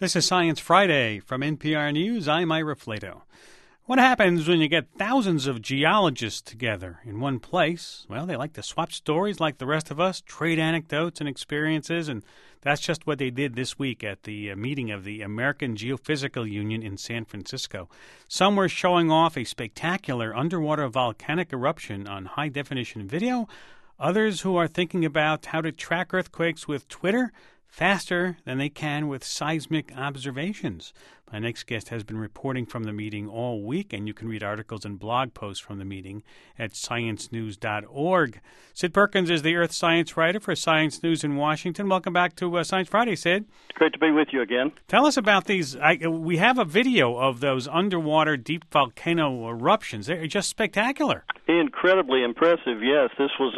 This is Science Friday from NPR News. I'm Ira Flato. What happens when you get thousands of geologists together in one place? Well, they like to swap stories like the rest of us, trade anecdotes and experiences, and that's just what they did this week at the meeting of the American Geophysical Union in San Francisco. Some were showing off a spectacular underwater volcanic eruption on high-definition video. Others who are thinking about how to track earthquakes with Twitter faster than they can with seismic observations. My next guest has been reporting from the meeting all week, and you can read articles and blog posts from the meeting at sciencenews.org. Sid Perkins is the Earth Science writer for Science News in Washington. Welcome back to Science Friday, Sid. Great to be with you again. Tell us about these. We have a video of those underwater deep volcano eruptions. They're just spectacular. Incredibly impressive, yes. This was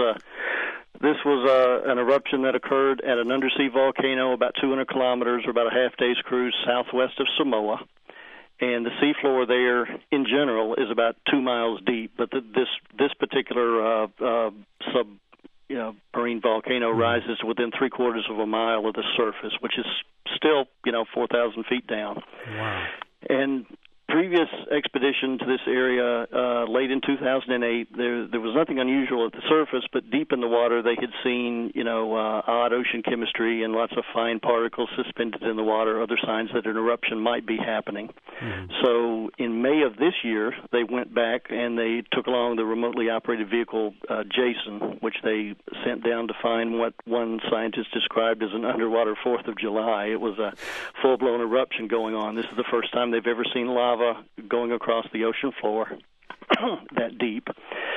an eruption that occurred at an undersea volcano about 200 kilometers or about a half-day's cruise southwest of Samoa. And the seafloor there, in general, is about 2 miles deep. But this particular submarine volcano rises to within 3/4 of a mile of the surface, which is still 4,000 feet down. Wow. And previous expedition to this area late in 2008, there was nothing unusual at the surface, but deep in the water they had seen, odd ocean chemistry and lots of fine particles suspended in the water, other signs that an eruption might be happening. Mm-hmm. So in May of this year, they went back and they took along the remotely operated vehicle Jason, which they sent down to find what one scientist described as an underwater 4th of July. It was a full-blown eruption going on. This is the first time they've ever seen lava going across the ocean floor that deep.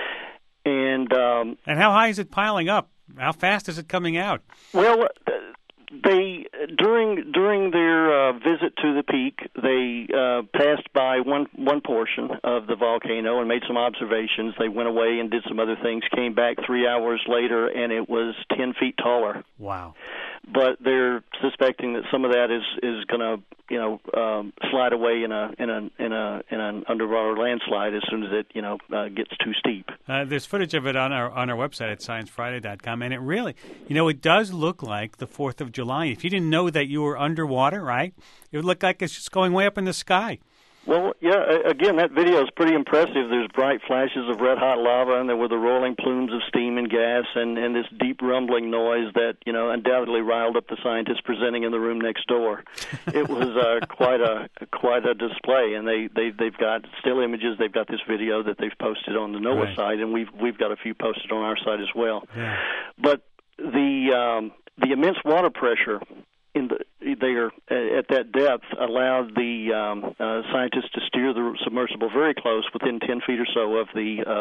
And how high is it piling up? How fast is it coming out? Well, they during their visit to the peak, they passed by one portion of the volcano and made some observations. They went away and did some other things, came back 3 hours later, and it was 10 feet taller. Wow. But they're suspecting that some of that is going to, slide away in an underwater landslide as soon as it, gets too steep. There's footage of it on our website at sciencefriday.com, and it really, it does look like the 4th of July. If you didn't know that you were underwater, right, it would look like it's just going way up in the sky. Well, yeah, again, that video is pretty impressive. There's bright flashes of red-hot lava, and there were the rolling plumes of steam and gas, and this deep rumbling noise that, undoubtedly riled up the scientists presenting in the room next door. It was quite a display, and they've got still images. They've got this video that they've posted on the NOAA site, and we've got a few posted on our site as well. Yeah. But the immense water pressure there at that depth allowed the scientists to steer the submersible very close, within 10 feet or so of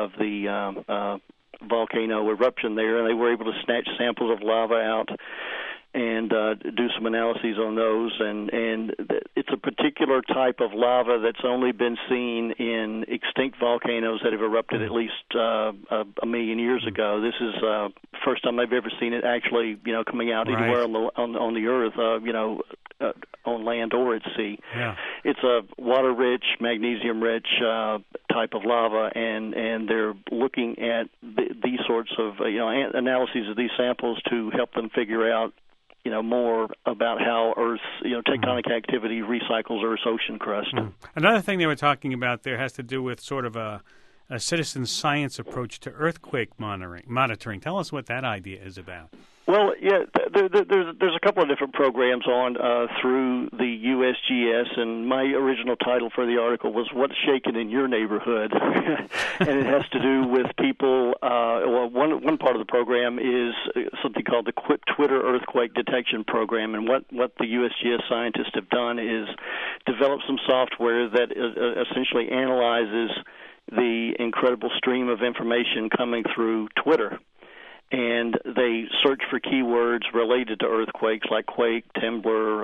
the volcano eruption there, and they were able to snatch samples of lava out and do some analyses on those. And it's a particular type of lava that's only been seen in extinct volcanoes that have erupted at least a million years ago. This is the first time I've ever seen it actually, coming out anywhere on the Earth, on land or at sea. Yeah. It's a water-rich, magnesium-rich type of lava, and they're looking at these sorts of analyses of these samples to help them figure out more about how Earth's, tectonic activity recycles Earth's ocean crust. Another thing they were talking about there has to do with sort of a citizen science approach to earthquake monitoring. Tell us what that idea is about. Well, yeah, there's a couple of different programs on through the USGS, and my original title for the article was "What's Shaking in Your Neighborhood?" And it has to do with people. One part of the program is something called the Twitter Earthquake Detection Program, and what the USGS scientists have done is develop some software that essentially analyzes the incredible stream of information coming through Twitter. And they search for keywords related to earthquakes like quake, timber,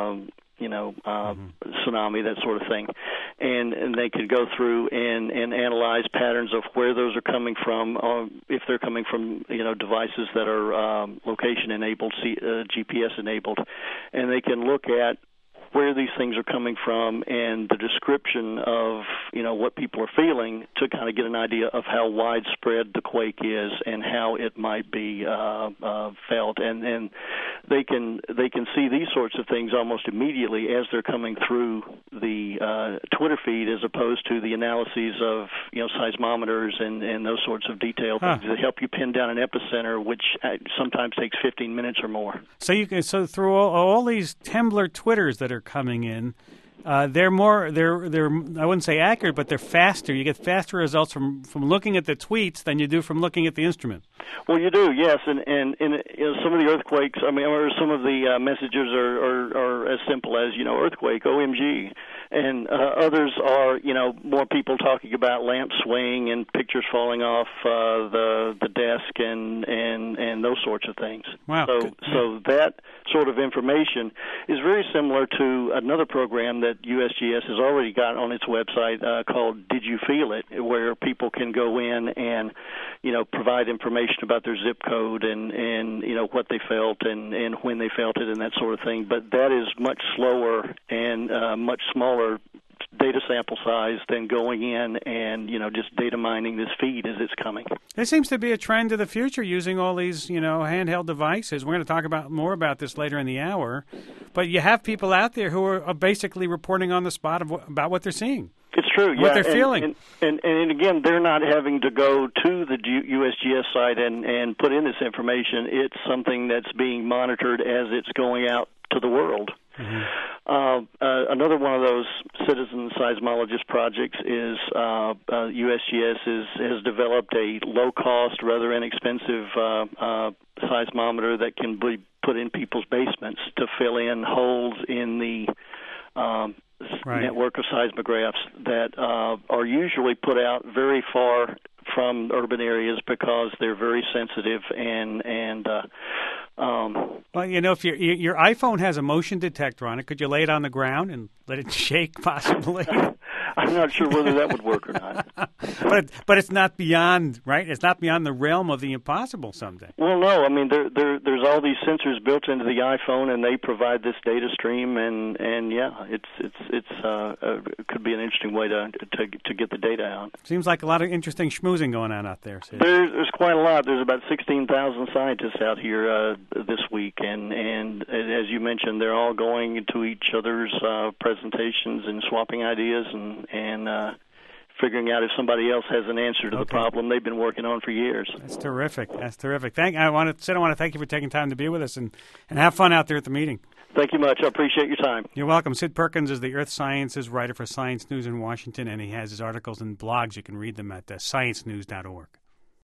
tsunami, that sort of thing. And they could go through and analyze patterns of where those are coming from, if they're coming from, devices that are location-enabled, GPS-enabled. And they can look at where these things are coming from and the description of, what people are feeling to kind of get an idea of how widespread the quake is and how it might be felt. And they can see these sorts of things almost immediately as they're coming through the Twitter feed, as opposed to the analyses of seismometers and those sorts of detailed things that help you pin down an epicenter, which sometimes takes 15 minutes or more. So through all these Temblor Twitters that are coming in, they're I wouldn't say accurate, but they're faster. You get faster results from looking at the tweets than you do from looking at the instrument. Well, you do, yes, and some of the earthquakes. Or some of the messages are as simple as earthquake, OMG, and others are more people talking about lamps swaying and pictures falling off the desk and those sorts of things. Wow. So that sort of information is very similar to another program that USGS has already got on its website called Did You Feel It, where people can go in and provide information about their zip code and what they felt and when they felt it and that sort of thing. But that is much slower and much smaller data sample size than going in and just data mining this feed as it's coming. There seems to be a trend of the future using all these handheld devices. We're going to talk more about this later in the hour, but you have people out there who are basically reporting on the spot about what they're seeing. It's true, yeah. What they're feeling. And again, they're not having to go to the USGS site and put in this information. It's something that's being monitored as it's going out to the world. Mm-hmm. Another one of those citizen seismologist projects is USGS has developed a low-cost, rather inexpensive seismometer that can be put in people's basements to fill in holes in the network of seismographs that are usually put out very far from urban areas because they're very sensitive and well, if your iPhone has a motion detector on it, could you lay it on the ground and let it shake possibly? I'm not sure whether that would work or not. But it's not beyond, right? It's not beyond the realm of the impossible someday. Well, no. I mean, there's all these sensors built into the iPhone, and they provide this data stream, and yeah, it could be an interesting way to get the data out. Seems like a lot of interesting schmoozing going on out there, Sid. There's quite a lot. There's about 16,000 scientists out here this week, and as you mentioned, they're all going to each other's presentations and swapping ideas and figuring out if somebody else has an answer to the problem they've been working on for years. That's terrific. I want to thank you for taking time to be with us and have fun out there at the meeting. Thank you much. I appreciate your time. You're welcome. Sid Perkins is the Earth Sciences writer for Science News in Washington, and he has his articles and blogs. You can read them at sciencenews.org.